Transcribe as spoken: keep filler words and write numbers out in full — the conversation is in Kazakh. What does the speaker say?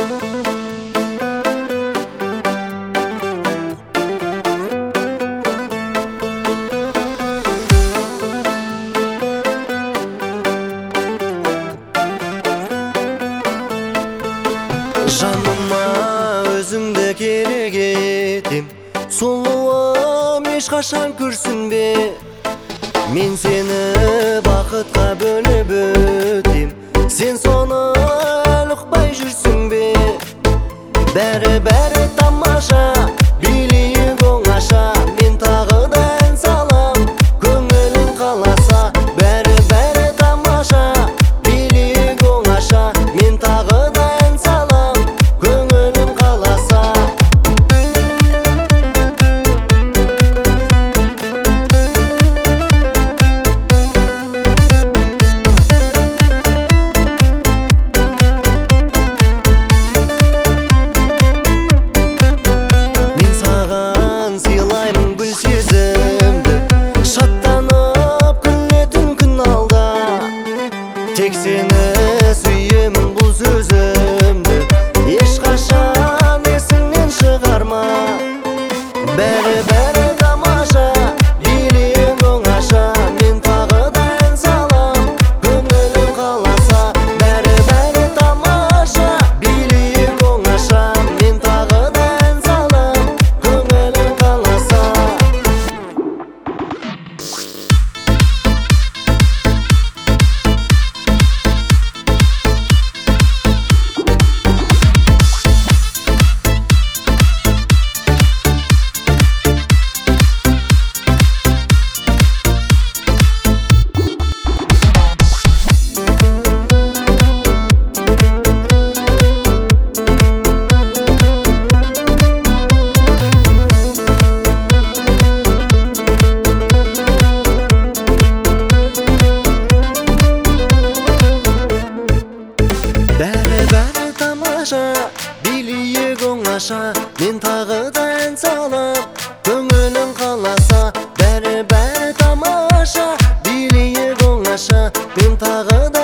Жаныма өзіңді керек етем, сұлуым ешқашан күрсінбе. Мен сені бақытқа бөліп өтем, сен соны ұқпай жүрсің бе? Бәрі-бәрі тамаша, билейік оңаша, мен тағы да ән салам, көңілің қаласа. Бәрі-бәрі тамаша, билейік оңаша, мен тағы да ән салам, көңілің қаласа. Мен саған сыйлаймын гүл сезімді, шаттанып күлетін күн алда. Тек сені сүйемін бұл сөзімді, ешқашан есіңнен шығарма. Бәрі-бәрі тамаша, билейік оңаша, мен тағы да ән салам, көңілің қаласа. Бәрі-бәрі тамаша, билейік оңаша, мен тағы да ән салам, көңілің қаласа. Бәрі-бәрі тамаша, билейік оңаша, мен тағы да ән салам, көңілің қаласа. Бәрі-бәрі тамаша, билейік оңаша, мен тағы да